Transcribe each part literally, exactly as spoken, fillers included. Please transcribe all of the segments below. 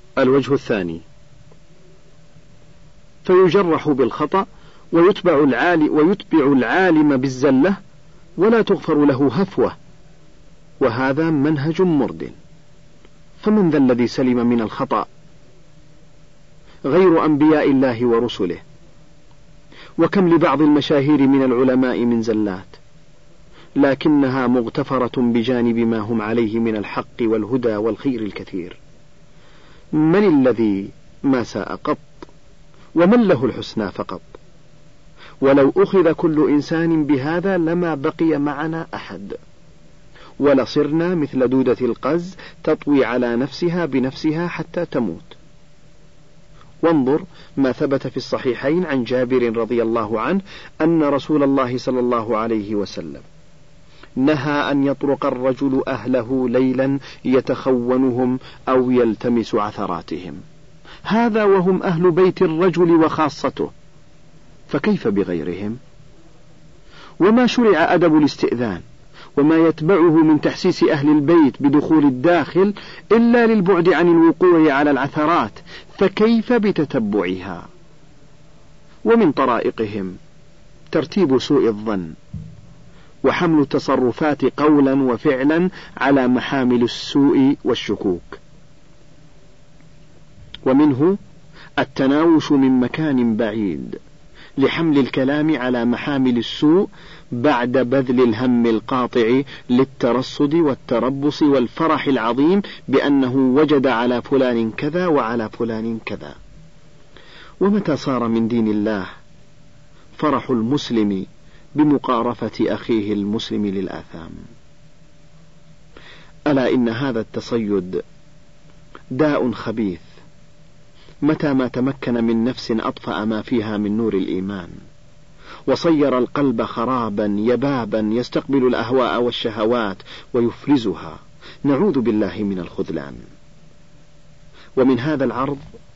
الوجه الثاني: فيجرح بالخطأ ويتبع العالم, ويتبع العالم بالزلة ولا تغفر له هفوة، وهذا منهج مرد. فمن ذا الذي سلم من الخطأ غير أنبياء الله ورسله؟ وكم لبعض المشاهير من العلماء من زلات، لكنها مغتفرة بجانب ما هم عليه من الحق والهدى والخير الكثير. من الذي ما ساء قط؟ ومن له الحسنى فقط؟ ولو أخذ كل إنسان بهذا لما بقي معنا أحد، ولصرنا مثل دودة القز تطوي على نفسها بنفسها حتى تموت. وانظر ما ثبت في الصحيحين عن جابر رضي الله عنه أن رسول الله صلى الله عليه وسلم نهى أن يطرق الرجل أهله ليلا يتخونهم أو يلتمس عثراتهم، هذا وهم أهل بيت الرجل وخاصته، فكيف بغيرهم؟ وما شرع أدب الاستئذان وما يتبعه من تحسيس أهل البيت بدخول الداخل إلا للبعد عن الوقوع على العثرات، فكيف بتتبعها؟ ومن طرائقهم ترتيب سوء الظن وحمل التصرفات قولا وفعلا على محامل السوء والشكوك. ومنه التناوش من مكان بعيد لحمل الكلام على محامل السوء بعد بذل الهم القاطع للترصد والتربص والفرح العظيم بأنه وجد على فلان كذا وعلى فلان كذا. ومتى صار من دين الله فرح المسلم بمقارفة أخيه المسلم للآثام؟ ألا إن هذا التصيد داء خبيث، متى ما تمكن من نفس أطفأ ما فيها من نور الإيمان، وصير القلب خرابا يبابا يستقبل الأهواء والشهوات ويفرزها، نعوذ بالله من الخذلان. ومن هذا العرض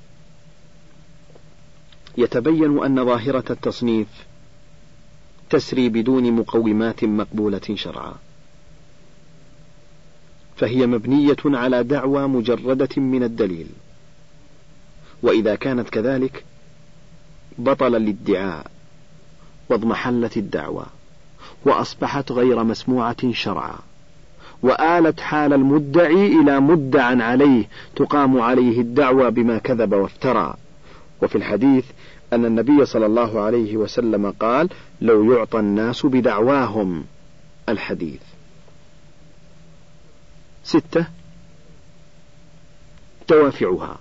يتبين أن ظاهرة التصنيف تسري بدون مقومات مقبولة شرعا، فهي مبنية على دعوى مجردة من الدليل، وإذا كانت كذلك بطل الادعاء واضمحلت الدعوى وأصبحت غير مسموعة شرعا، وآلت حال المدعي إلى مدعى عليه تقام عليه الدعوى بما كذب وافترى. وفي الحديث أن النبي صلى الله عليه وسلم قال: لو يعطى الناس بدعواهم. الحديث. ستة: دوافعها.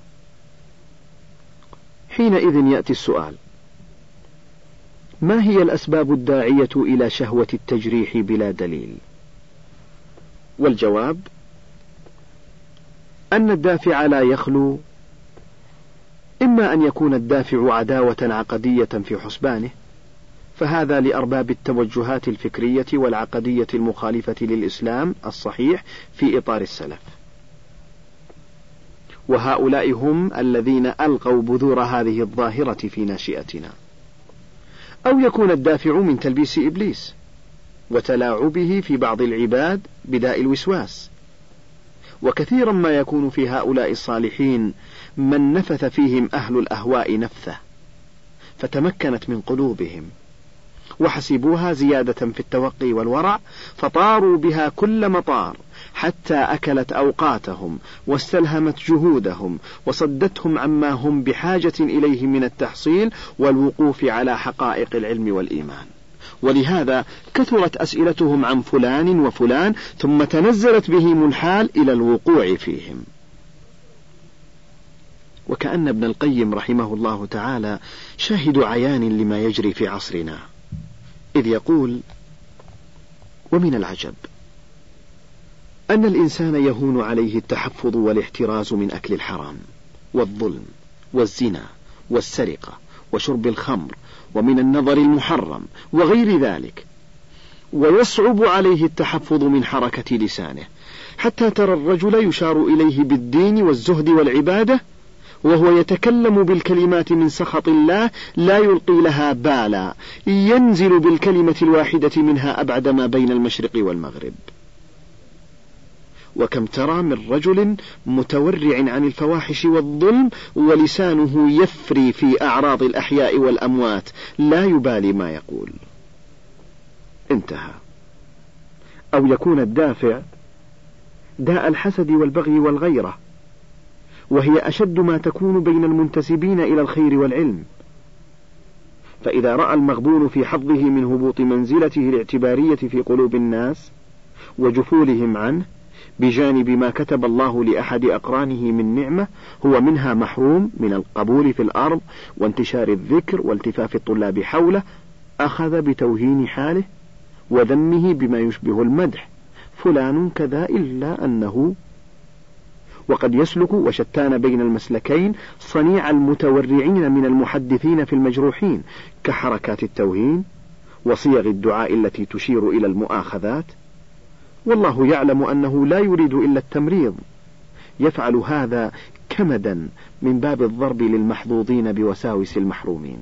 حينئذ يأتي السؤال: ما هي الأسباب الداعية إلى شهوة التجريح بلا دليل؟ والجواب أن الدافع لا يخلو إما أن يكون الدافع عداوة عقدية في حسبانه، فهذا لأرباب التوجهات الفكرية والعقدية المخالفة للإسلام الصحيح في إطار السلف، وهؤلاء هم الذين ألقوا بذور هذه الظاهرة في ناشئتنا. أو يكون الدافع من تلبيس إبليس وتلاعبه في بعض العباد بداء الوسواس، وكثيرا ما يكون في هؤلاء الصالحين من نفث فيهم أهل الأهواء نفثة فتمكنت من قلوبهم وحسبوها زيادة في التوقي والورع، فطاروا بها كل مطار حتى أكلت أوقاتهم واستلهمت جهودهم وصدتهم عما هم بحاجة إليه من التحصيل والوقوف على حقائق العلم والإيمان. ولهذا كثرت أسئلتهم عن فلان وفلان، ثم تنزلت بهم الحال إلى الوقوع فيهم. وكأن ابن القيم رحمه الله تعالى شاهد عيان لما يجري في عصرنا، إذ يقول: ومن العجب أن الإنسان يهون عليه التحفظ والاحتراز من أكل الحرام والظلم والزنا والسرقة وشرب الخمر ومن النظر المحرم وغير ذلك، ويصعب عليه التحفظ من حركة لسانه، حتى ترى الرجل يشار إليه بالدين والزهد والعبادة وهو يتكلم بالكلمات من سخط الله لا يلقي لها بالا، ينزل بالكلمة الواحدة منها أبعد ما بين المشرق والمغرب. وكم ترى من رجل متورع عن الفواحش والظلم ولسانه يفري في أعراض الأحياء والأموات لا يبالي ما يقول. انتهى. أو يكون الدافع داء الحسد والبغي والغيرة، وهي أشد ما تكون بين المنتسبين إلى الخير والعلم، فإذا رأى المغبون في حظه من هبوط منزلته الاعتبارية في قلوب الناس وجفولهم عنه بجانب ما كتب الله لأحد أقرانه من نعمة هو منها محروم من القبول في الأرض وانتشار الذكر والتفاف الطلاب حوله، أخذ بتوهين حاله وذمه بما يشبه المدح، فلان كذا إلا أنه، وقد يسلك وشتان بين المسلكين صنيع المتورعين من المحدثين في المجروحين كحركات التوهين وصيغ الدعاء التي تشير إلى المؤاخذات، والله يعلم أنه لا يريد إلا التمريض، يفعل هذا كمدا من باب الضرب للمحظوظين بوساوس المحرومين.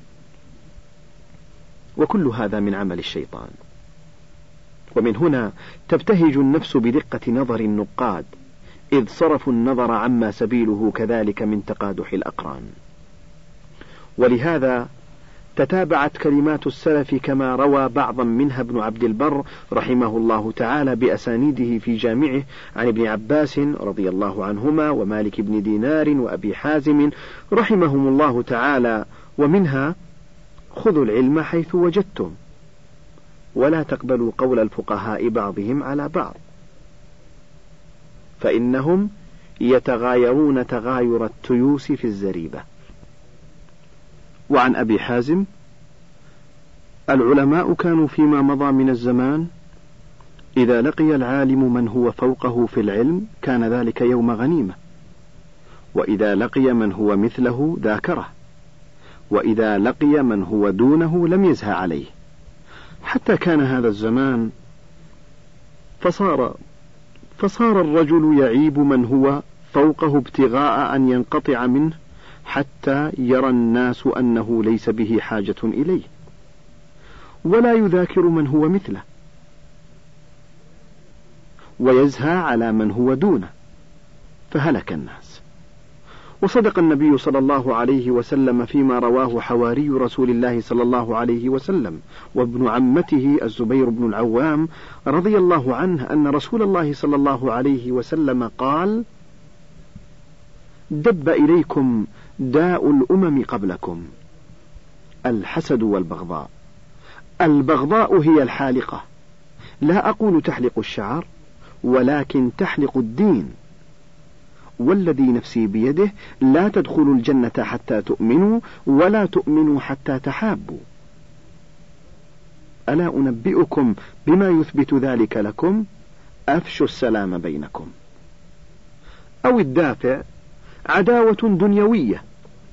وكل هذا من عمل الشيطان. ومن هنا تبتهج النفس بدقة نظر النقاد إذ صرفوا النظر عما سبيله كذلك من تقادح الأقران. ولهذا تتابعت كلمات السلف كما روى بعضا منها ابن عبد البر رحمه الله تعالى بأسانيده في جامعه عن ابن عباس رضي الله عنهما ومالك بن دينار وأبي حازم رحمهم الله تعالى، ومنها: خذوا العلم حيث وجدتم ولا تقبلوا قول الفقهاء بعضهم على بعض فإنهم يتغايرون تغاير التيوس في الزريبة. وعن أبي حازم: العلماء كانوا فيما مضى من الزمان إذا لقي العالم من هو فوقه في العلم كان ذلك يوم غنيمة، وإذا لقي من هو مثله ذاكره، وإذا لقي من هو دونه لم يزهى عليه، حتى كان هذا الزمان فصار فصار الرجل يعيب من هو فوقه ابتغاء أن ينقطع منه حتى يرى الناس أنه ليس به حاجة إليه، ولا يذاكر من هو مثله، ويزهى على من هو دونه، فهلك الناس. وصدق النبي صلى الله عليه وسلم فيما رواه حواري رسول الله صلى الله عليه وسلم وابن عمته الزبير بن العوام رضي الله عنه أن رسول الله صلى الله عليه وسلم قال: دب إليكم داء الأمم قبلكم، الحسد والبغضاء. البغضاء هي الحالقة، لا أقول تحلق الشعر ولكن تحلق الدين، والذي نفسي بيده لا تدخلوا الجنة حتى تؤمنوا ولا تؤمنوا حتى تحابوا. ألا أنبئكم بما يثبت ذلك لكم؟ أفشوا السلام بينكم. أو الدافع عداوة دنيوية،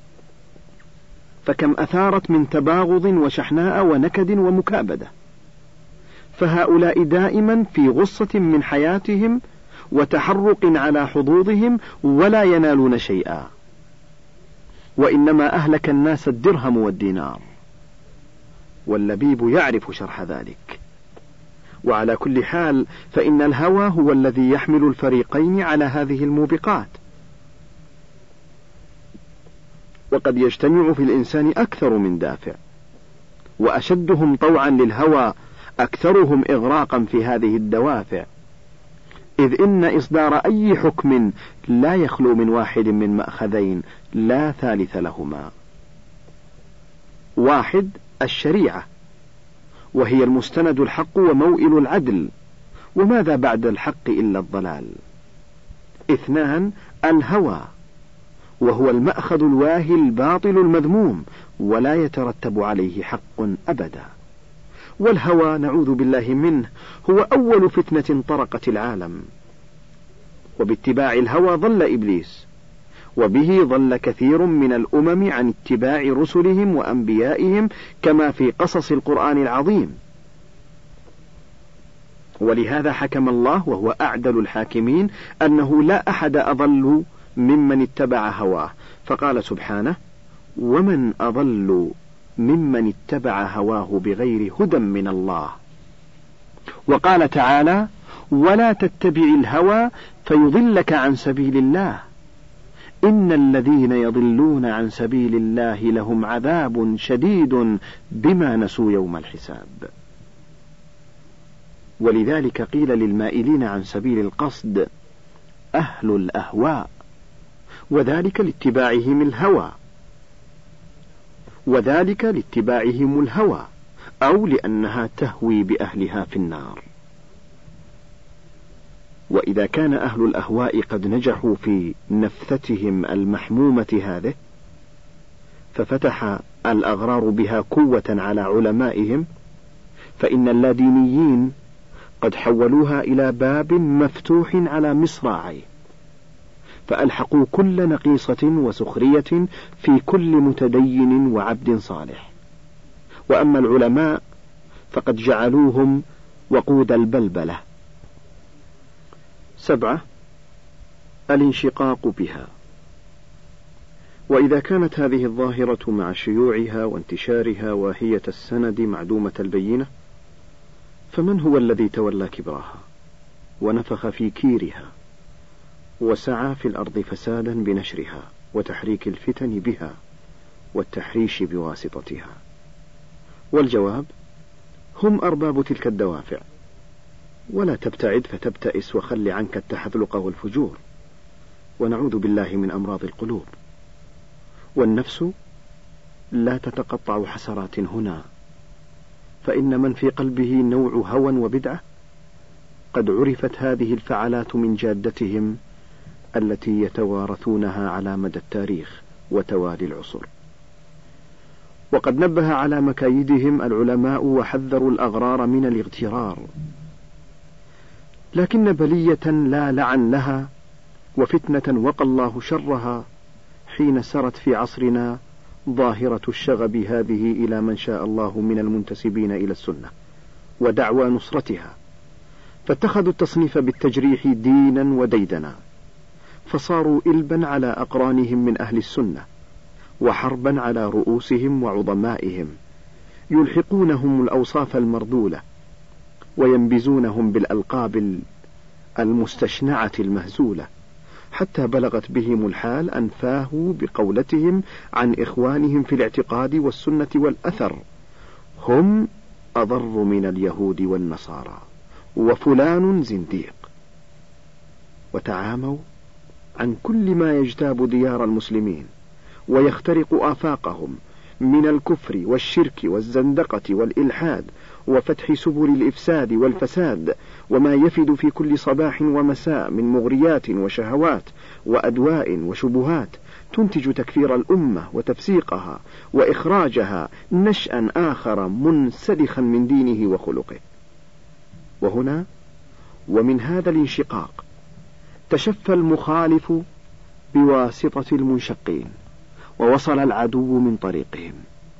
فكم أثارت من تباغض وشحناء ونكد ومكابدة، فهؤلاء دائما في غصة من حياتهم وتحرق على حظوظهم ولا ينالون شيئا، وإنما أهلك الناس الدرهم والدينار، واللبيب يعرف شرح ذلك. وعلى كل حال فإن الهوى هو الذي يحمل الفريقين على هذه الموبقات، وقد يجتمع في الإنسان أكثر من دافع، وأشدهم طوعا للهوى أكثرهم إغراقا في هذه الدوافع، إذ إن إصدار أي حكم لا يخلو من واحد من مأخذين لا ثالث لهما. واحد: الشريعة، وهي المستند الحق وموئل العدل، وماذا بعد الحق إلا الضلال. اثنان: الهوى، وهو المأخذ الواهي الباطل المذموم ولا يترتب عليه حق أبدا. والهوى نعوذ بالله منه هو أول فتنة طرقت العالم، وباتباع الهوى ضل إبليس، وبه ضل كثير من الأمم عن اتباع رسلهم وأنبيائهم كما في قصص القرآن العظيم. ولهذا حكم الله وهو أعدل الحاكمين أنه لا أحد أضل ممن اتبع هواه، فقال سبحانه: ومن أضل ممن اتبع هواه بغير هدى من الله. وقال تعالى: ولا تتبع الهوى فيضلك عن سبيل الله، إن الذين يضلون عن سبيل الله لهم عذاب شديد بما نسوا يوم الحساب. ولذلك قيل للمائلين عن سبيل القصد أهل الأهواء، وذلك لاتباعهم الهوى وذلك لاتباعهم الهوى أو لأنها تهوي بأهلها في النار. وإذا كان أهل الأهواء قد نجحوا في نفثتهم المحمومة هذه، ففتح الأغرار بها قوة على علمائهم، فإن اللادينيين قد حولوها إلى باب مفتوح على مصراعيه، فألحقوا كل نقيصة وسخرية في كل متدين وعبد صالح. وأما العلماء فقد جعلوهم وقود البلبلة. سبعة: الانشقاق بها. وإذا كانت هذه الظاهرة مع شيوعها وانتشارها واهية السند معدومة البينة، فمن هو الذي تولى كبرها ونفخ في كيرها وسعى في الأرض فسادا بنشرها وتحريك الفتن بها والتحريش بواسطتها؟ والجواب: هم أرباب تلك الدوافع. ولا تبتعد فتبتئس وخل عنك التحذلق والفجور، ونعوذ بالله من أمراض القلوب. والنفس لا تتقطع حسرات هنا، فإن من في قلبه نوع هوى وبدعة قد عرفت هذه الفعلات من جادتهم التي يتوارثونها على مدى التاريخ وتوالي العصور. وقد نبه على مكايدهم العلماء وحذروا الأغرار من الاغترار، لكن بلية لا لعن لها وفتنة وقى الله شرها حين سرت في عصرنا ظاهرة الشغب هذه إلى من شاء الله من المنتسبين إلى السنة ودعوى نصرتها، فاتخذوا التصنيف بالتجريح دينا وديدنا، فصاروا إلبا على أقرانهم من أهل السنة وحربا على رؤوسهم وعظمائهم، يلحقونهم الأوصاف المرذولة وينبزونهم بالألقاب المستشنعة المهزولة، حتى بلغت بهم الحال أن فاهوا بقولتهم عن إخوانهم في الاعتقاد والسنة والأثر: هم أضر من اليهود والنصارى وفلان زنديق. وتعاموا عن كل ما يجتاب ديار المسلمين ويخترق آفاقهم من الكفر والشرك والزندقة والإلحاد وفتح سبل الإفساد والفساد، وما يفد في كل صباح ومساء من مغريات وشهوات وأدواء وشبهات تنتج تكفير الأمة وتفسيقها وإخراجها نشأ آخر منسلخا من دينه وخلقه. وهنا ومن هذا الانشقاق تشفى المخالف بواسطة المنشقين، ووصل العدو من طريقهم،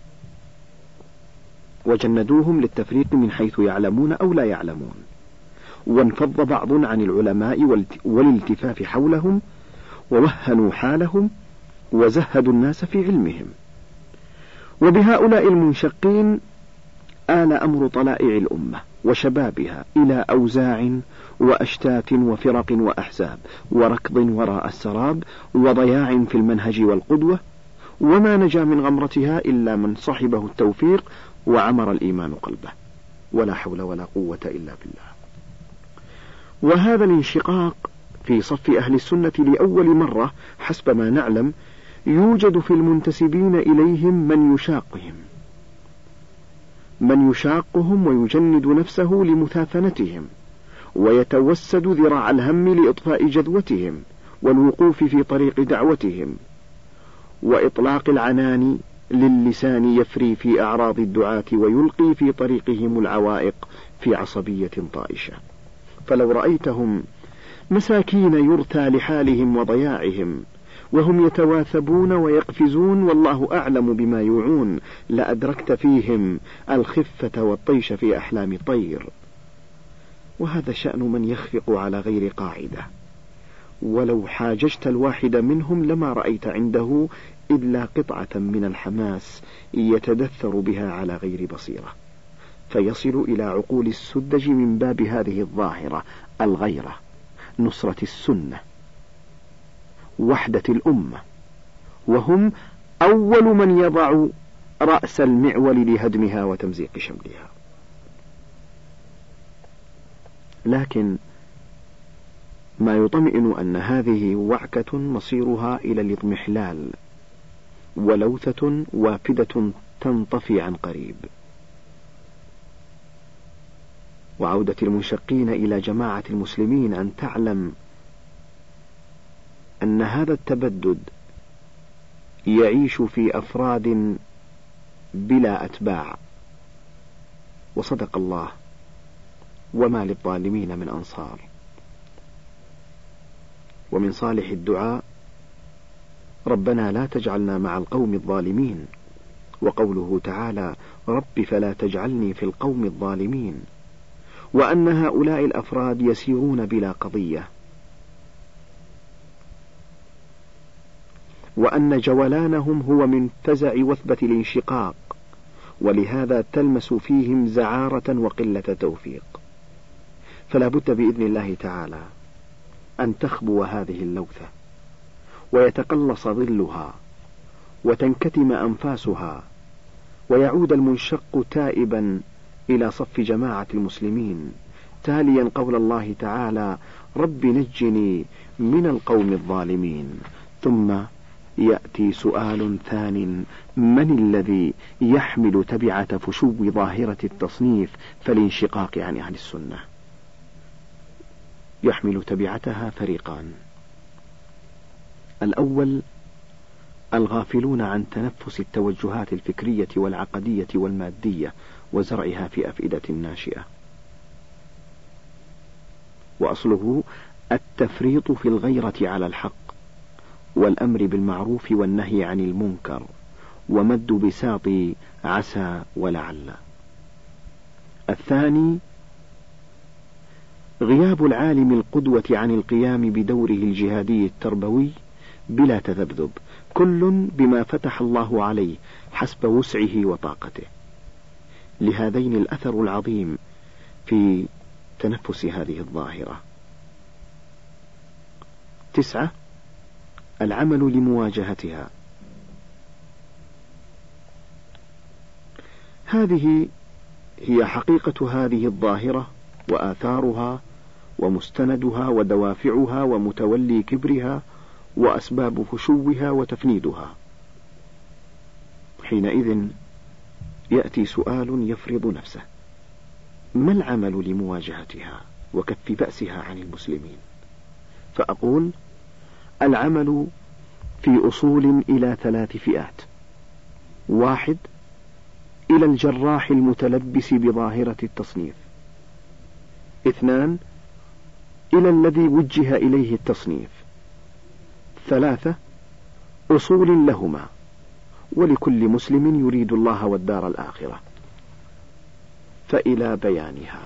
وجندوهم للتفريق من حيث يعلمون أو لا يعلمون، وانفض بعض عن العلماء والالتفاف حولهم، ووهنوا حالهم وزهدوا الناس في علمهم. وبهؤلاء المنشقين آل أمر طلائع الأمة وشبابها إلى أوزاع وأشتات وفرق وأحزاب وركض وراء السراب وضياع في المنهج والقدوة، وما نجا من غمرتها إلا من صحبه التوفيق وعمر الإيمان قلبه، ولا حول ولا قوة إلا بالله. وهذا الانشقاق في صف أهل السنة لأول مرة حسب ما نعلم يوجد في المنتسبين إليهم من يشاقهم من يشاقهم ويجند نفسه لمثافنتهم، ويتوسد ذراع الهم لإطفاء جذوتهم والوقوف في طريق دعوتهم، وإطلاق العنان للسان يفري في أعراض الدعاة ويلقي في طريقهم العوائق في عصبية طائشة. فلو رأيتهم مساكين يرثى لحالهم وضياعهم وهم يتواثبون ويقفزون والله أعلم بما يوعون، لأدركت فيهم الخفة والطيش في أحلام طير. وهذا شأن من يخفق على غير قاعدة، ولو حاججت الواحد منهم لما رأيت عنده إلا قطعة من الحماس يتدثر بها على غير بصيرة، فيصل إلى عقول السذج من باب هذه الظاهرة: الغيرة، نصرة السنة، وحدة الأمة، وهم أول من يضع رأس المعول لهدمها وتمزيق شملها. لكن ما يطمئن أن هذه وعكة مصيرها إلى الاضمحلال، ولوثة وافدة تنطفي عن قريب. وعودة المنشقين إلى جماعة المسلمين أن تعلم أن هذا التبدد يعيش في أفراد بلا أتباع. وصدق الله: وما للظالمين من أنصار. ومن صالح الدعاء: ربنا لا تجعلنا مع القوم الظالمين. وقوله تعالى: رب فلا تجعلني في القوم الظالمين. وأن هؤلاء الأفراد يسيرون بلا قضية، وأن جولانهم هو من فزع وثبة الانشقاق، ولهذا تلمس فيهم زعارة وقلة توفيق. فلا بد بإذن الله تعالى أن تخبو هذه اللوثة، ويتقلص ظلها، وتنكتم أنفاسها، ويعود المنشق تائبا إلى صف جماعة المسلمين، تاليا قول الله تعالى: رب نجني من القوم الظالمين. ثم يأتي سؤال ثان: من الذي يحمل تبعة فشو ظاهرة التصنيف فالانشقاق عن أهل السنة؟ يحمل تبعتها فريقان: الأول الغافلون عن تنفس التوجهات الفكرية والعقدية والمادية وزرعها في أفئدة ناشئة، وأصله التفريط في الغيرة على الحق، والأمر بالمعروف والنهي عن المنكر، ومد بساط عسى ولعل. الثاني غياب العالم القدوة عن القيام بدوره الجهادي التربوي بلا تذبذب، كل بما فتح الله عليه حسب وسعه وطاقته. لهذين الأثر العظيم في تنفس هذه الظاهرة. تسعة: العمل لمواجهتها. هذه هي حقيقة هذه الظاهرة، وآثارها، ومستندها، ودوافعها، ومتولي كبرها، وأسباب فشوها وتفنيدها. حينئذ يأتي سؤال يفرض نفسه: ما العمل لمواجهتها وكف بأسها عن المسلمين؟ فأقول: العمل في أصول إلى ثلاث فئات: واحد، إلى الجراح المتلبس بظاهرة التصنيف. اثنان، إلى الذي وجه إليه التصنيف. ثلاثة، أصول لهما، ولكل مسلم يريد الله والدار الآخرة. فإلى بيانها.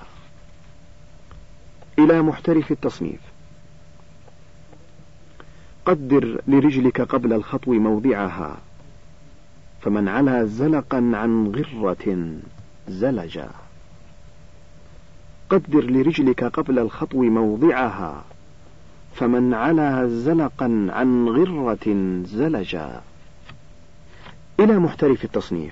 إلى محترف التصنيف: قدر لرجلك قبل الخطو موضعها، فمن علا زلقا عن غرة زلجا. قدر لرجلك قبل الخطو موضعها، فمن علا زلقا عن غرة زلجا. إلى محترف التصنيف: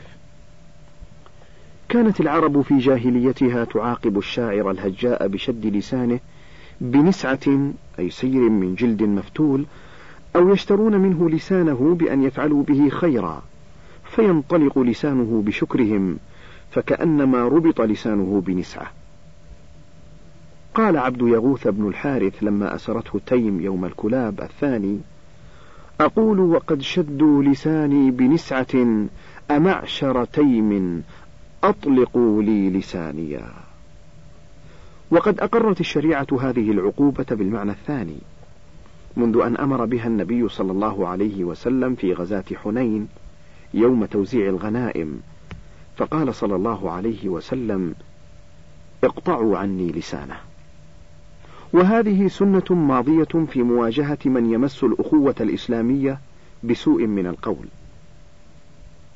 كانت العرب في جاهليتها تعاقب الشاعر الهجاء بشد لسانه بنسعة أي سير من جلد مفتول، أو يشترون منه لسانه بأن يفعلوا به خيرا، فينطلق لسانه بشكرهم، فكأنما ربط لسانه بنسعة. قال عبد يغوث بن الحارث لما أسرته تيم يوم الكلاب الثاني: أقول وقد شدوا لساني بنسعة، أمعشر تيم أطلقوا لي لسانيا. وقد أقرت الشريعة هذه العقوبة بالمعنى الثاني، منذ أن أمر بها النبي صلى الله عليه وسلم في غزاة حنين يوم توزيع الغنائم، فقال صلى الله عليه وسلم: اقطعوا عني لسانه. وهذه سنة ماضية في مواجهة من يمس الأخوة الإسلامية بسوء من القول.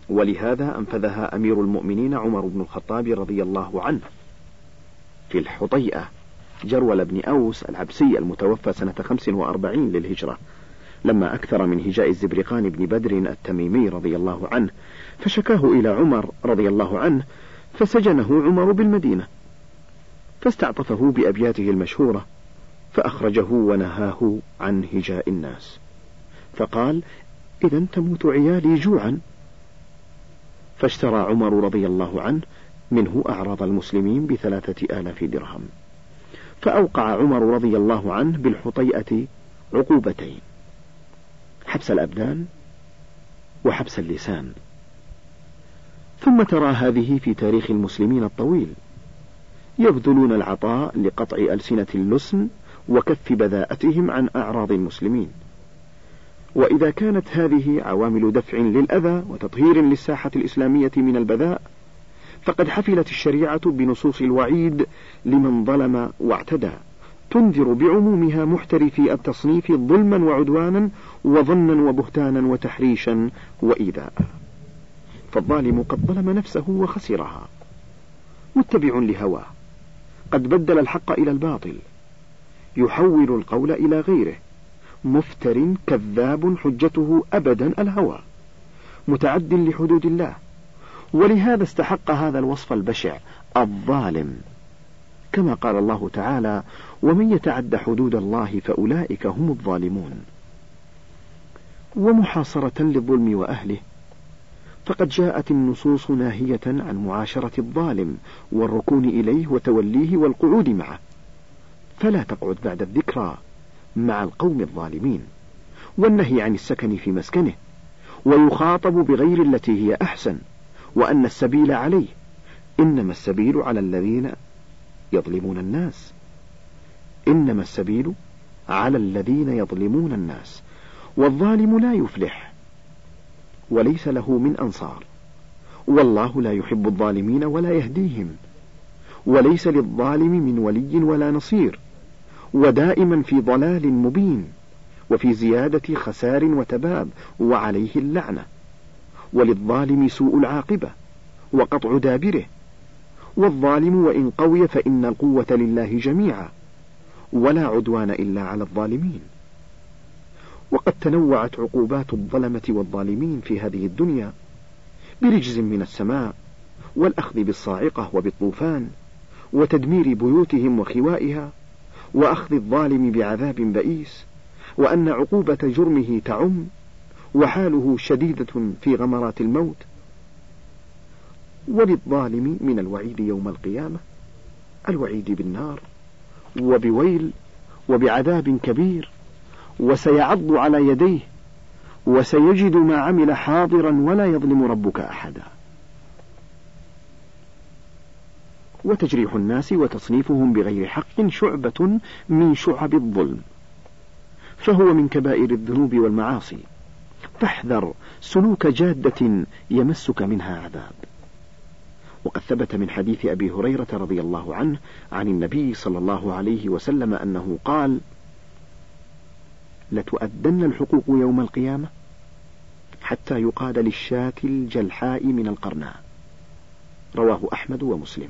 ولهذا أنفذها أمير المؤمنين عمر بن الخطاب رضي الله عنه في الحطيئة جرول بن أوس العبسي المتوفى سنة خمس وأربعين للهجرة، لما أكثر من هجاء الزبرقان بن بدر التميمي رضي الله عنه، فشكاه إلى عمر رضي الله عنه، فسجنه عمر بالمدينة، فاستعطفه بأبياته المشهورة، فأخرجه ونهاه عن هجاء الناس، فقال: إذا تموت عيالي جوعا. فاشترى عمر رضي الله عنه منه أعراض المسلمين بثلاثة آلاف درهم. فأوقع عمر رضي الله عنه بالحطيئة عقوبتين: حبس الأبدان وحبس اللسان. ثم ترى هذه في تاريخ المسلمين الطويل، يبذلون العطاء لقطع ألسنة اللسن وكف بذاءتهم عن أعراض المسلمين. وإذا كانت هذه عوامل دفع للأذى وتطهير للساحة الإسلامية من البذاء، فقد حفلت الشريعة بنصوص الوعيد لمن ظلم واعتدى، تنذر بعمومها محترفي التصنيف ظلما وعدوانا وظنا وبهتانا وتحريشا وإيذاء. فالظالم قد ظلم نفسه وخسرها، متبع لهواه، قد بدل الحق إلى الباطل، يحول القول إلى غيره، مفتر كذاب حجته أبدا الهوى، متعد لحدود الله. ولهذا استحق هذا الوصف البشع الظالم، كما قال الله تعالى: ومن يتعد حدود الله فأولئك هم الظالمون. ومحاصرة للظلم وأهله، فقد جاءت النصوص ناهية عن معاشرة الظالم والركون إليه وتوليه والقعود معه، فلا تقعد بعد الذكرى مع القوم الظالمين، والنهي عن السكن في مسكنه، ويخاطب بغير التي هي أحسن، وأن السبيل عليه، إنما السبيل على الذين يظلمون الناس، إنما السبيل على الذين يظلمون الناس، والظالم لا يفلح وليس له من أنصار، والله لا يحب الظالمين ولا يهديهم، وليس للظالم من ولي ولا نصير، ودائما في ضلال مبين، وفي زيادة خسار وتباب، وعليه اللعنة، وللظالم سوء العاقبة وقطع دابره، والظالم وإن قوي فإن القوة لله جميعا، ولا عدوان إلا على الظالمين. وقد تنوعت عقوبات الظلمة والظالمين في هذه الدنيا برجز من السماء، والأخذ بالصاعقة وبالطوفان، وتدمير بيوتهم وخوائها، وأخذ الظالم بعذاب بئيس، وأن عقوبة جرمه تعم، وحاله شديدة في غمرات الموت. وللظالم من الوعيد يوم القيامة الوعيد بالنار وبويل وبعذاب كبير، وسيعض على يديه، وسيجد ما عمل حاضرا ولا يظلم ربك أحدا. وتجريح الناس وتصنيفهم بغير حق شعبة من شعب الظلم، فهو من كبائر الذنوب والمعاصي، فاحذر سلوك جادة يمسك منها عذاب. وقد ثبت من حديث أبي هريرة رضي الله عنه عن النبي صلى الله عليه وسلم أنه قال: لتؤدن الحقوق يوم القيامة حتى يقال للشاة الجلحاء من القرناء. رواه أحمد ومسلم.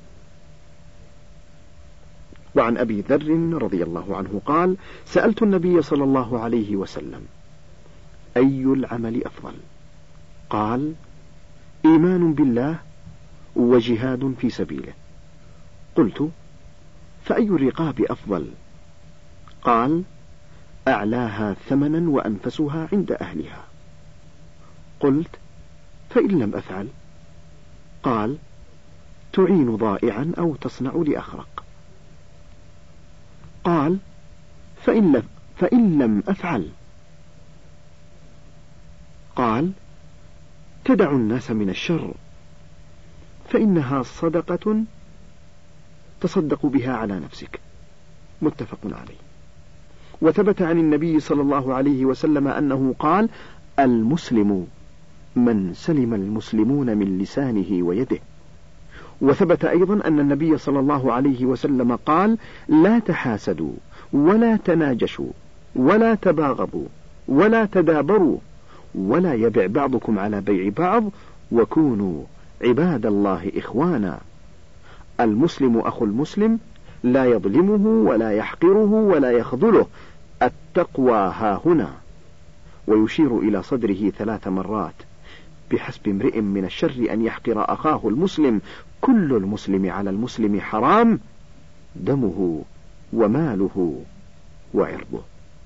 وعن أبي ذر رضي الله عنه قال: سألت النبي صلى الله عليه وسلم: أي العمل أفضل؟ قال: إيمان بالله وجهاد في سبيله. قلت: فأي الرقاب أفضل؟ قال: أعلاها ثمنا وأنفسها عند أهلها. قلت: فإن لم أفعل؟ قال: تعين ضائعا أو تصنع لأخرق. قال: فإن لم, فإن لم أفعل؟ قال: تدع الناس من الشر، فإنها صدقة تصدق بها على نفسك. متفق عليه. وثبت عن النبي صلى الله عليه وسلم أنه قال: المسلم من سلم المسلمون من لسانه ويده. وثبت أيضا أن النبي صلى الله عليه وسلم قال: لا تحاسدوا ولا تناجشوا ولا تباغضوا ولا تدابروا ولا يبع بعضكم على بيع بعض، وكونوا عباد الله إخوانا. المسلم أخو المسلم، لا يظلمه ولا يحقره ولا يخذله، التقوى ها هنا. ويشير إلى صدره ثلاث مرات: بحسب امرئ من الشر أن يحقر أخاه المسلم، كل المسلم على المسلم حرام، دمه وماله وعرضه.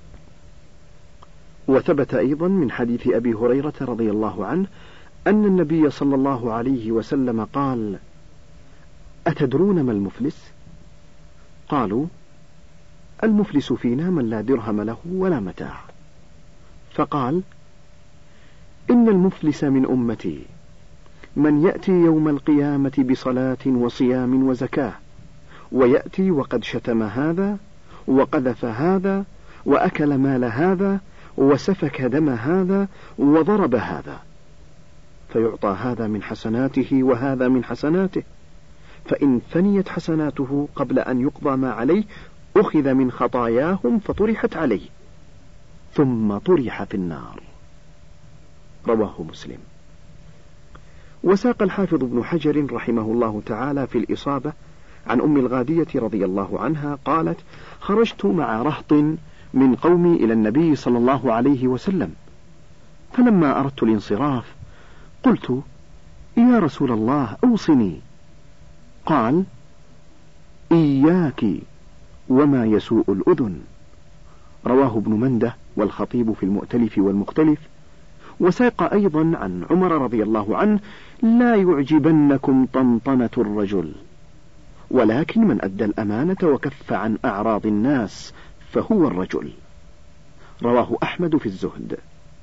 وثبت أيضا من حديث أبي هريرة رضي الله عنه أن النبي صلى الله عليه وسلم قال: أتدرون ما المفلس؟ قالوا: المفلس فينا من لا درهم له ولا متاع. فقال: إن المفلس من أمتي من يأتي يوم القيامة بصلاة وصيام وزكاة، ويأتي وقد شتم هذا وقذف هذا وأكل مال هذا وسفك دم هذا وضرب هذا، فيعطى هذا من حسناته وهذا من حسناته، فإن فنيت حسناته قبل أن يقضى ما عليه أخذ من خطاياهم فطرحت عليه ثم طرح في النار. رواه مسلم. وساق الحافظ ابن حجر رحمه الله تعالى في الإصابة عن أم الغادية رضي الله عنها قالت: خرجت مع رهط من قومي إلى النبي صلى الله عليه وسلم، فلما أردت الانصراف قلت: يا رسول الله أوصني. قال: إياك وما يسوء الأذن. رواه ابن منده والخطيب في المؤتلف والمختلف. وساق أيضا عن عمر رضي الله عنه: لا يعجبنكم طنطنة الرجل، ولكن من أدى الأمانة وكف عن أعراض الناس فهو الرجل. رواه أحمد في الزهد.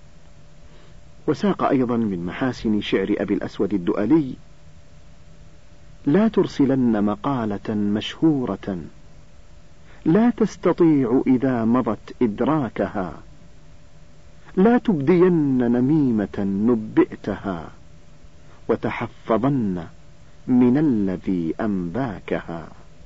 وساق أيضا من محاسن شعر أبي الأسود الدؤلي: لا ترسلن مقالة مشهورة لا تستطيع إذا مضت إدراكها، لا تبدين نميمة نبئتها، وتحفظن من الذي أنباكها.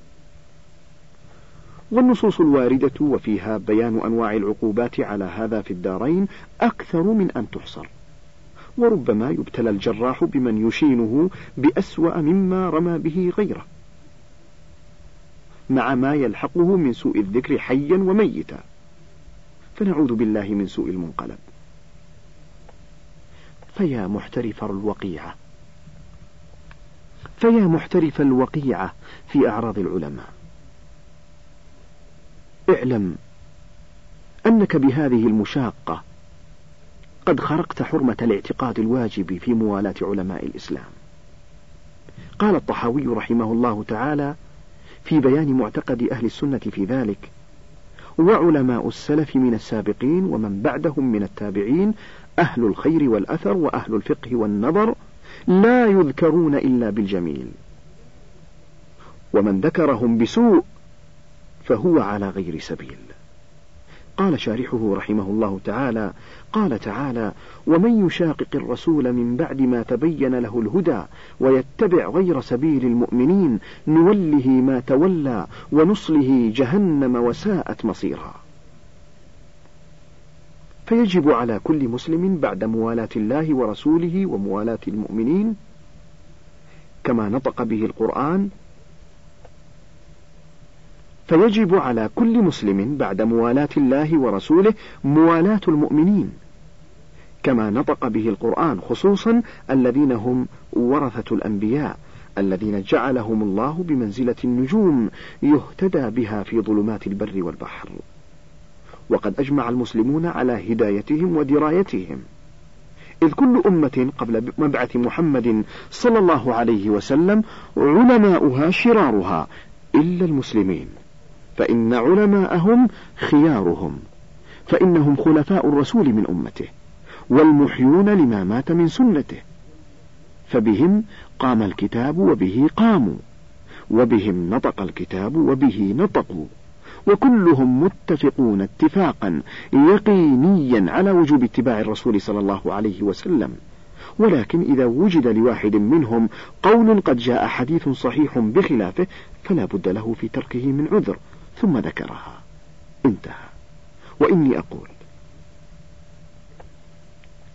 والنصوص الواردة وفيها بيان أنواع العقوبات على هذا في الدارين أكثر من أن تحصر، وربما يبتلى الجراح بمن يشينه بأسوأ مما رمى به غيره، مع ما يلحقه من سوء الذكر حيا وميتا، فنعوذ بالله من سوء المنقلب. فيا محترف الوقيعة فيا محترف الوقيعة في أعراض العلماء، اعلم أنك بهذه المشاقة قد خرقت حرمة الاعتقاد الواجب في موالاة علماء الإسلام. قال الطحاوي رحمه الله تعالى في بيان معتقد أهل السنة في ذلك: وعلماء السلف من السابقين ومن بعدهم من التابعين أهل الخير والأثر وأهل الفقه والنظر لا يذكرون إلا بالجميل، ومن ذكرهم بسوء فهو على غير سبيل. قال شارحه رحمه الله تعالى: قال تعالى: ومن يشاقق الرسول من بعد ما تبين له الهدى ويتبع غير سبيل المؤمنين نوله ما تولى ونصله جهنم وساءت مصيرا. فيجب على كل مسلم بعد موالاة الله ورسوله وموالاة المؤمنين كما نطق به القرآن فيجب على كل مسلم بعد موالاة الله ورسوله موالاة المؤمنين كما نطق به القرآن، خصوصا الذين هم ورثة الأنبياء الذين جعلهم الله بمنزلة النجوم يهتدى بها في ظلمات البر والبحر. وقد أجمع المسلمون على هدايتهم ودرايتهم، إذ كل أمة قبل مبعث محمد صلى الله عليه وسلم علماؤها شرارها إلا المسلمين، فإن علماءهم خيارهم، فإنهم خلفاء الرسول من أمته والمحيون لما مات من سنته، فبهم قام الكتاب وبه قاموا، وبهم نطق الكتاب وبه نطقوا، وكلهم متفقون اتفاقا يقينيا على وجوب اتباع الرسول صلى الله عليه وسلم. ولكن إذا وجد لواحد منهم قول قد جاء حديث صحيح بخلافه فلا بد له في تركه من عذر، ثم ذكرها، انتهى. وإني أقول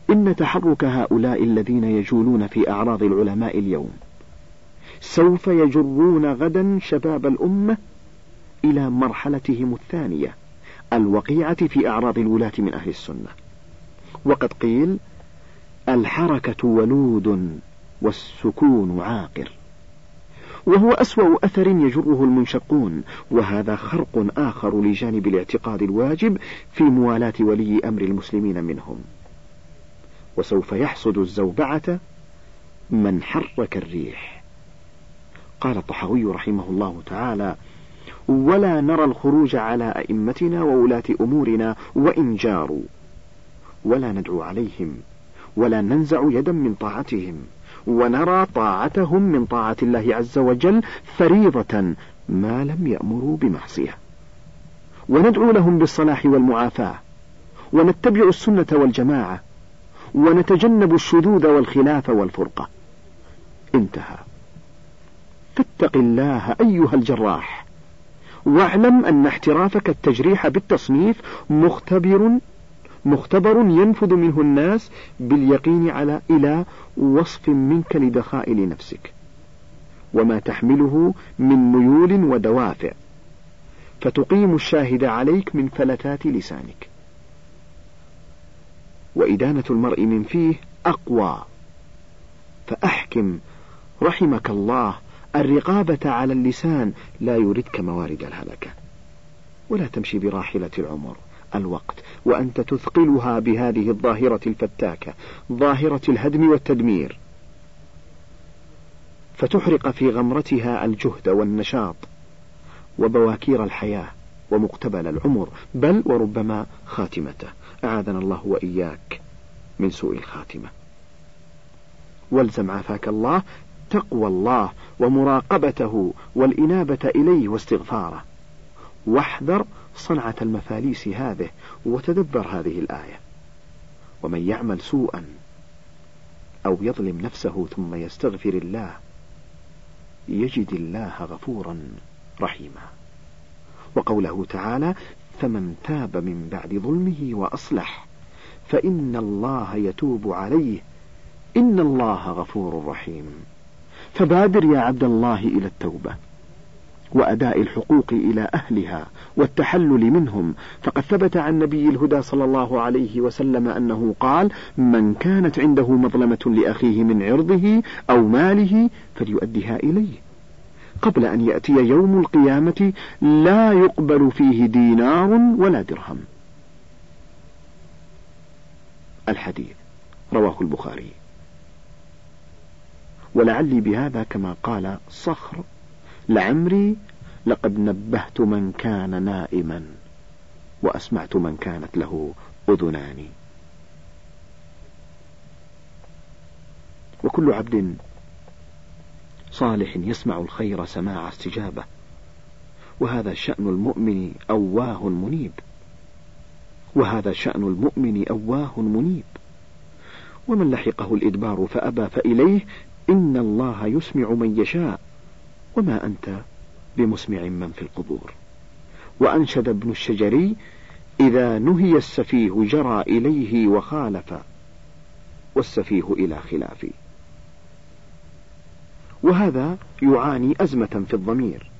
إن تحرك هؤلاء الذين يجولون في أعراض العلماء اليوم سوف يجرون غدا شباب الأمة إلى مرحلتهم الثانية الوقيعة في أعراض الولاة من أهل السنة. وقد قيل: الحركة ولود والسكون عاقر، وهو أسوأ أثر يجره المنشقون، وهذا خرق آخر لجانب الاعتقاد الواجب في موالاة ولي أمر المسلمين منهم. وسوف يحصد الزوبعة من حرك الريح. قال الطحاوي رحمه الله تعالى: ولا نرى الخروج على أئمتنا وولاة أمورنا وإن جاروا، ولا ندعو عليهم، ولا ننزع يدا من طاعتهم، ونرى طاعتهم من طاعة الله عز وجل فريضة ما لم يأمروا بمعصية، وندعو لهم بالصلاح والمعافاة، ونتبع السنة والجماعة، ونتجنب الشذوذ والخلاف والفرقة. انتهى. فاتق الله أيها الجراح، واعلم أن احترافك التجريح بالتصنيف مختبر مختبر ينفذ منه الناس باليقين على إلى وصف منك لدخائل نفسك وما تحمله من ميول ودوافع، فتقيم الشاهد عليك من فلتات لسانك. وإدانة المرء من فيه أقوى، فأحكم رحمك الله الرقابة على اللسان لا يردك موارد الهلكة. ولا تمشي براحلة العمر الوقت وأنت تثقلها بهذه الظاهرة الفتاكة، ظاهرة الهدم والتدمير، فتحرق في غمرتها الجهد والنشاط وبواكير الحياة ومقتبل العمر، بل وربما خاتمته. أعاذنا الله وإياك من سوء الخاتمة. والزم عافاك الله تقوى الله ومراقبته والإنابة إليه واستغفاره، واحذر صنعة المفاليس هذه، وتدبر هذه الآية: ومن يعمل سوءا أو يظلم نفسه ثم يستغفر الله يجد الله غفورا رحيما. وقوله تعالى: فمن تاب من بعد ظلمه وأصلح فإن الله يتوب عليه إن الله غفور رحيم. فبادر يا عبد الله إلى التوبة وأداء الحقوق إلى أهلها والتحلل منهم، فقد ثبت عن نبي الهدى صلى الله عليه وسلم أنه قال: من كانت عنده مظلمة لأخيه من عرضه أو ماله فليؤدها إليه قبل أن يأتي يوم القيامة لا يقبل فيه دينار ولا درهم. الحديث رواه البخاري. ولعلي بهذا كما قال صخر: لعمري لقد نبهت من كان نائما وأسمعت من كانت له أذنان. وكل عبد صالح يسمع الخير سماع استجابة، وهذا شأن المؤمن أواه منيب وهذا شأن المؤمن أواه منيب. ومن لحقه الإدبار فأبى فإليه إن الله يسمع من يشاء وما أنت بمسمع من في القبور. وأنشد ابن الشجري: إذا نهي السفيه جرى إليه وخالف والسفيه إلى خلافه. وهذا يعاني أزمة في الضمير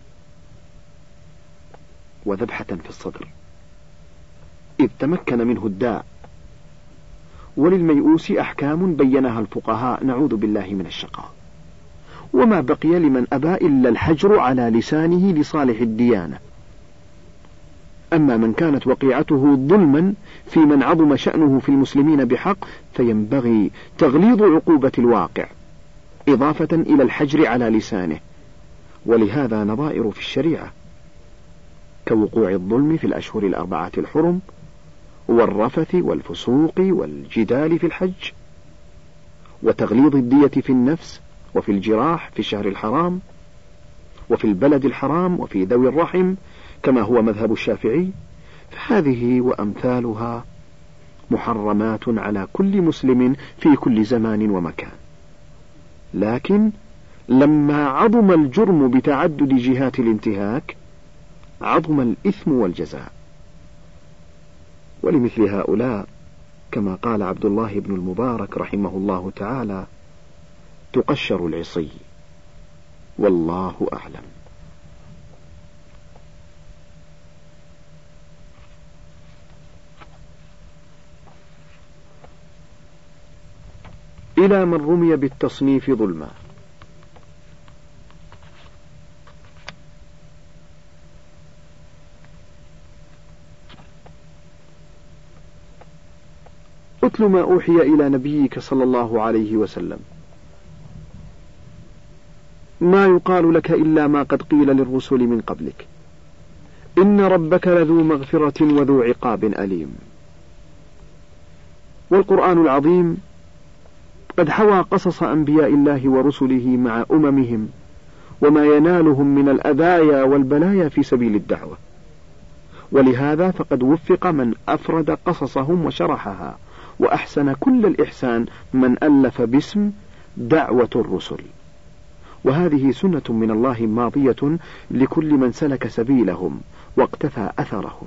وذبحة في الصدر إذ تمكن منه الداء. وللميؤوس أحكام بينها الفقهاء نعوذ بالله من الشقاء، وما بقي لمن أبى إلا الحجر على لسانه لصالح الديانة. أما من كانت وقيعته ظلما في من عظم شأنه في المسلمين بحق فينبغي تغليظ عقوبة الواقع إضافة إلى الحجر على لسانه. ولهذا نظائر في الشريعة كوقوع الظلم في الأشهر الأربعة الحرم، والرفث والفسوق والجدال في الحج، وتغليظ الدية في النفس وفي الجراح في الشهر الحرام وفي البلد الحرام وفي ذوي الرحم كما هو مذهب الشافعي. فهذه وأمثالها محرمات على كل مسلم في كل زمان ومكان. لكن لما عظم الجرم بتعدد جهات الانتهاك عظم الإثم والجزاء. ولمثل هؤلاء كما قال عبد الله بن المبارك رحمه الله تعالى: تقشر العصي، والله أعلم. إلى من رمي بالتصنيف ظلما. أتل ما أوحي إلى نبيك صلى الله عليه وسلم، ما يقال لك إلا ما قد قيل للرسل من قبلك، إن ربك لذو مغفرة وذو عقاب أليم. والقرآن العظيم قد حوى قصص أنبياء الله ورسله مع أممهم وما ينالهم من الأذايا والبلايا في سبيل الدعوة، ولهذا فقد وفق من أفرد قصصهم وشرحها، وأحسن كل الإحسان من ألف باسم دعوة الرسل. وهذه سنة من الله ماضية لكل من سلك سبيلهم واقتفى أثرهم.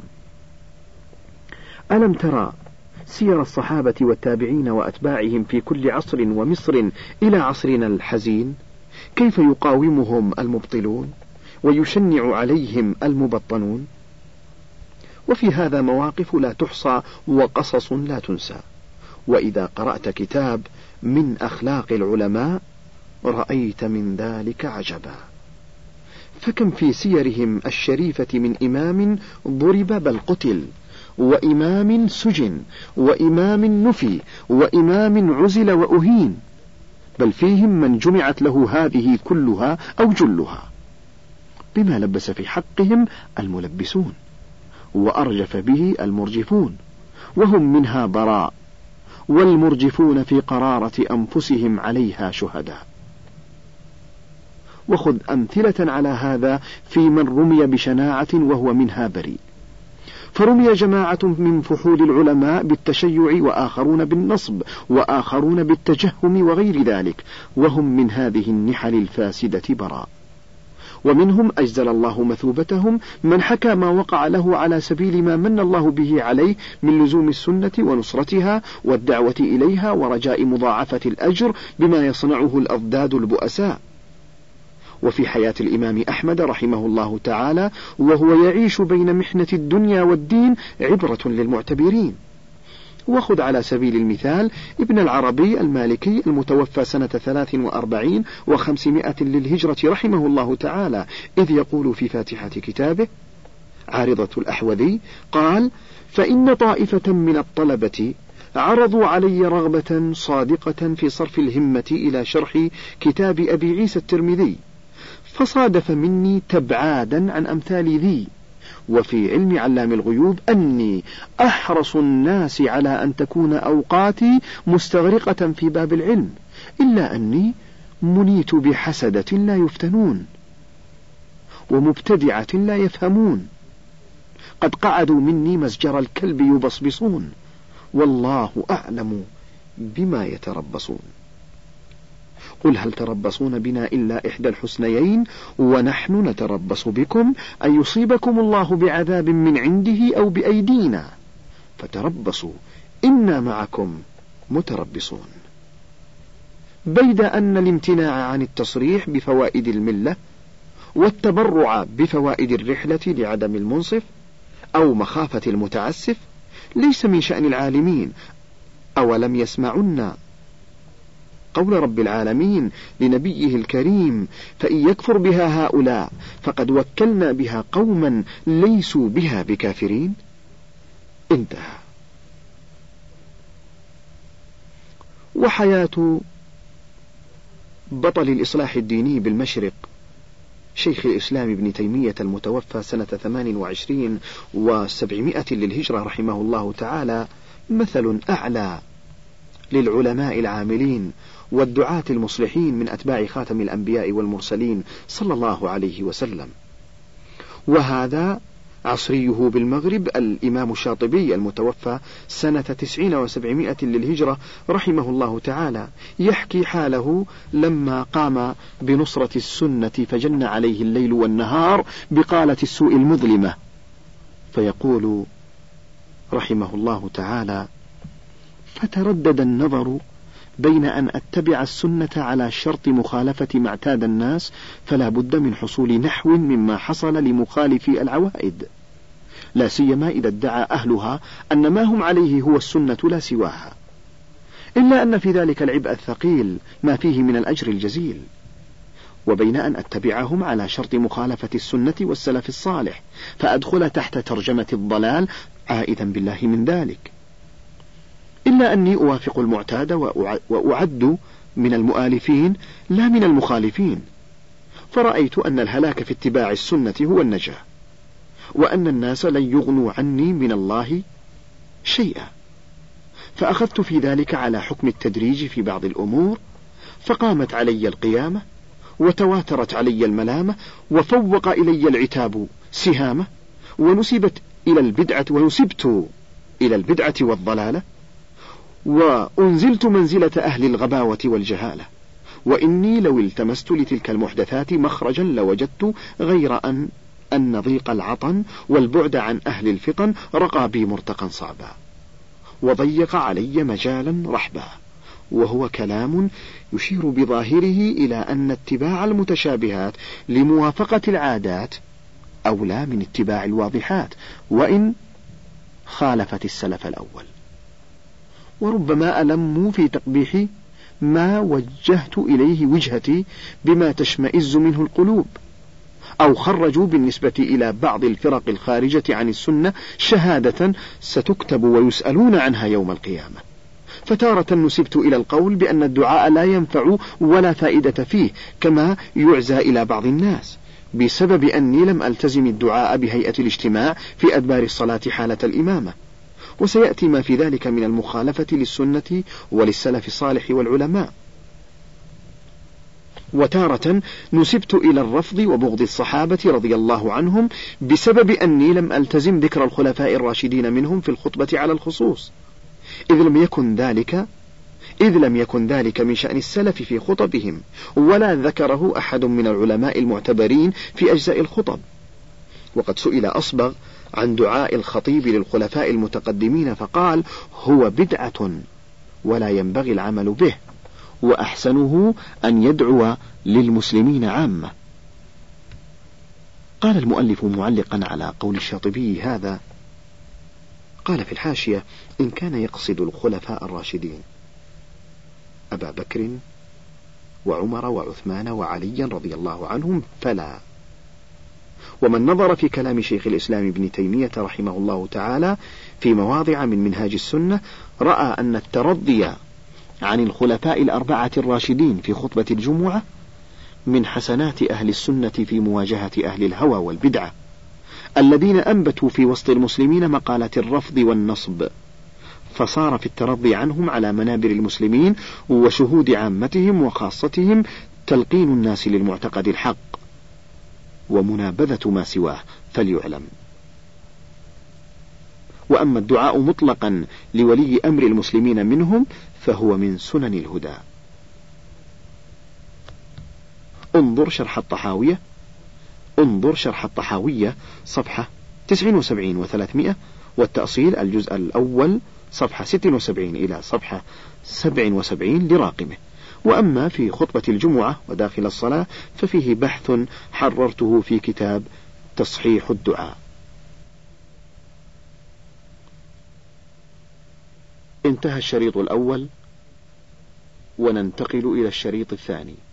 ألم ترى سير الصحابة والتابعين وأتباعهم في كل عصر ومصر إلى عصرنا الحزين، كيف يقاومهم المبطلون ويشنع عليهم المبطنون؟ وفي هذا مواقف لا تحصى وقصص لا تنسى. وإذا قرأت كتاب من أخلاق العلماء رأيت من ذلك عجبا، فكم في سيرهم الشريفة من إمام ضرب بل قتل، وإمام سجن، وإمام نفي، وإمام عزل وأهين، بل فيهم من جمعت له هذه كلها أو جلها، بما لبس في حقهم الملبسون وأرجف به المرجفون، وهم منها براء، والمرجفون في قرارة أنفسهم عليها شهداء. وخذ أمثلة على هذا في من رمي بشناعة وهو منها بريء. فرمي جماعة من فحول العلماء بالتشيع، وآخرون بالنصب، وآخرون بالتجهم وغير ذلك، وهم من هذه النحل الفاسدة براء. ومنهم أجزل الله مثوبتهم من حكى ما وقع له على سبيل ما من الله به عليه من لزوم السنة ونصرتها والدعوة إليها ورجاء مضاعفة الأجر بما يصنعه الأضداد البؤساء. وفي حياة الإمام أحمد رحمه الله تعالى وهو يعيش بين محنة الدنيا والدين عبرة للمعتبرين. وخذ على سبيل المثال ابن العربي المالكي المتوفى سنة ثلاث وأربعين وخمسمائة للهجرة رحمه الله تعالى، إذ يقول في فاتحة كتابه عارضة الأحوذي قال: فإن طائفة من الطلبة عرضوا علي رغبة صادقة في صرف الهمة إلى شرح كتاب أبي عيسى الترمذي، فصادف مني تبعادا عن أمثال ذي، وفي علم علام الغيوب أني أحرص الناس على أن تكون أوقاتي مستغرقة في باب العلم، إلا أني منيت بحسدة لا يفتنون، ومبتدعة لا يفهمون، قد قعدوا مني مسجر الكلب يبصبصون، والله أعلم بما يتربصون. قل هل تربصون بنا إلا إحدى الحسنيين ونحن نتربص بكم أن يصيبكم الله بعذاب من عنده أو بأيدينا، فتربصوا إنا معكم متربصون. بيد أن الامتناع عن التصريح بفوائد الملة والتبرع بفوائد الرحلة لعدم المنصف أو مخافة المتعسف ليس من شأن العالمين. أولم يسمعنا قول رب العالمين لنبيه الكريم: فإن يكفر بها هؤلاء فقد وكلنا بها قوما ليسوا بها بكافرين. انتهى. وحياة بطل الإصلاح الديني بالمشرق شيخ الإسلام ابن تيمية المتوفى سنة ثمان وعشرين وسبعمائة للهجرة رحمه الله تعالى مثل أعلى للعلماء العاملين والدعاة المصلحين من أتباع خاتم الأنبياء والمرسلين صلى الله عليه وسلم. وهذا عصريه بالمغرب الإمام الشاطبي المتوفى سنة تسعين وسبعمائة للهجرة رحمه الله تعالى، يحكي حاله لما قام بنصرة السنة فجن عليه الليل والنهار بقالة السوء المظلمة، فيقول رحمه الله تعالى: فتردد النظر بين أن أتبع السنة على شرط مخالفة ما اعتاد الناس، فلا بد من حصول نحو مما حصل لمخالفي العوائد، لا سيما إذا ادعى أهلها أن ما هم عليه هو السنة لا سواها، إلا أن في ذلك العبء الثقيل ما فيه من الأجر الجزيل، وبين أن أتبعهم على شرط مخالفة السنة والسلف الصالح فأدخل تحت ترجمة الضلال عائدا بالله من ذلك، إلا أني أوافق المعتاد وأعد من المؤالفين لا من المخالفين، فرأيت أن الهلاك في اتباع السنة هو النجاة، وأن الناس لن يغنوا عني من الله شيئا، فأخذت في ذلك على حكم التدريج في بعض الأمور، فقامت علي القيامة وتواترت علي الملامة وفوق إلي العتاب سهامة، ونسبت إلى البدعة ونسبت إلى البدعة والضلالة، وأنزلت منزلة أهل الغباوة والجهالة، وإني لو التمست لتلك المحدثات مخرجا لوجدت غير أن أن ضيق العطن والبعد عن أهل الفطن رقى بي مرتقا صعبا، وضيق علي مجالا رحبا، وهو كلام يشير بظاهره إلى أن اتباع المتشابهات لموافقة العادات أولى من اتباع الواضحات وإن خالفت السلف الأول. وربما ألموا في تقبيح ما وجهت إليه وجهتي بما تشمئز منه القلوب، أو خرجوا بالنسبة إلى بعض الفرق الخارجة عن السنة شهادة ستكتب ويسألون عنها يوم القيامة، فتارة نسبت إلى القول بأن الدعاء لا ينفع ولا فائدة فيه، كما يعزى إلى بعض الناس، بسبب أني لم ألتزم الدعاء بهيئة الاجتماع في أدبار الصلاة حالة الإمامة، وسيأتي ما في ذلك من المخالفة للسنة وللسلف الصالح والعلماء. وتارة نسبت إلى الرفض وبغض الصحابة رضي الله عنهم بسبب أني لم ألتزم ذكر الخلفاء الراشدين منهم في الخطبة على الخصوص، إذ لم يكن ذلك إذ لم يكن ذلك من شأن السلف في خطبهم، ولا ذكره أحد من العلماء المعتبرين في أجزاء الخطب. وقد سئل أصبغ عن دعاء الخطيب للخلفاء المتقدمين فقال: هو بدعة ولا ينبغي العمل به، وأحسنه أن يدعو للمسلمين عامة. قال المؤلف معلقا على قول الشاطبي هذا، قال في الحاشية: إن كان يقصد الخلفاء الراشدين أبا بكر وعمر وعثمان وعليا رضي الله عنهم فلا. ومن نظر في كلام شيخ الإسلام ابن تيمية رحمه الله تعالى في مواضع من منهاج السنة رأى أن الترضي عن الخلفاء الأربعة الراشدين في خطبة الجمعة من حسنات أهل السنة في مواجهة أهل الهوى والبدعة الذين أنبتوا في وسط المسلمين مقالة الرفض والنصب، فصار في الترضي عنهم على منابر المسلمين وشهود عامتهم وخاصتهم تلقين الناس للمعتقد الحق ومنابذة ما سواه فليعلم. وأما الدعاء مطلقا لولي أمر المسلمين منهم فهو من سنن الهدى. انظر شرح الطحاوية انظر شرح الطحاوية صفحة تسعين وسبعين وثلاثمائة، والتأصيل الجزء الأول صفحة ست وسبعين إلى صفحة سبع وسبعين لراقمه. وأما في خطبة الجمعة وداخل الصلاة ففيه بحث حررته في كتاب تصحيح الدعاء. انتهى الشريط الأول، وننتقل إلى الشريط الثاني.